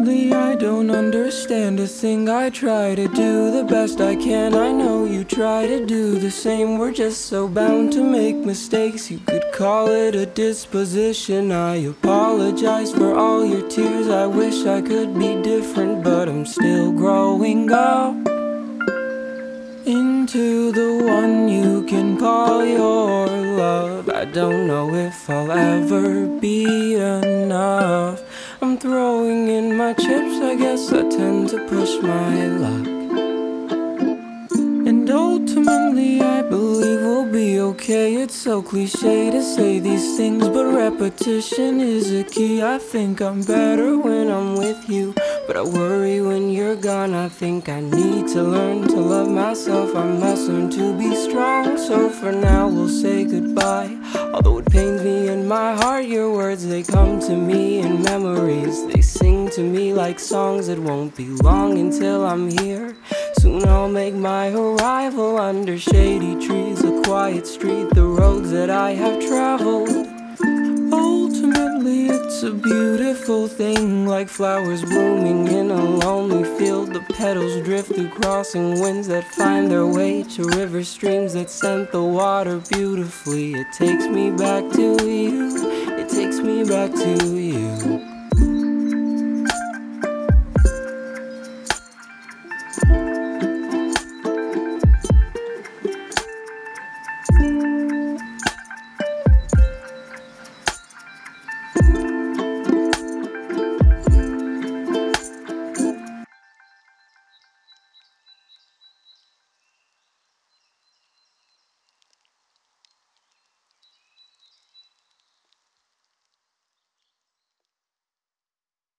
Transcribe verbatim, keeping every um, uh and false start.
Ultimately, I don't understand a thing. I try to do the best I can. I know you try to do the same. We're just so bound to make mistakes. You could call it a disposition. I apologize for all your tears. I wish I could be different, but I'm still growing up into the one you can call your love. I don't know if I'll ever be enough. I'm throwing in my chips, I guess I tend to push my luck. And ultimately I believe we'll be okay. It's so cliche to say these things, but repetition is a key. I think I'm better when I'm with you, but I worry when you're gone. I think I need to learn to love myself. I must learn to be strong. So for now we'll say goodbye. Although it pains me in my heart, your words, they come to me in memories. They sing to me like songs. It won't be long until I'm here. Soon I'll make my arrival under shady trees, a quiet street, the roads that I have traveled. Ultimately it's a beautiful thing, like flowers blooming in a lonely field. The petals drift through crossing winds that find their way to river streams that scent the water beautifully. It takes me back to you, it takes me back to you.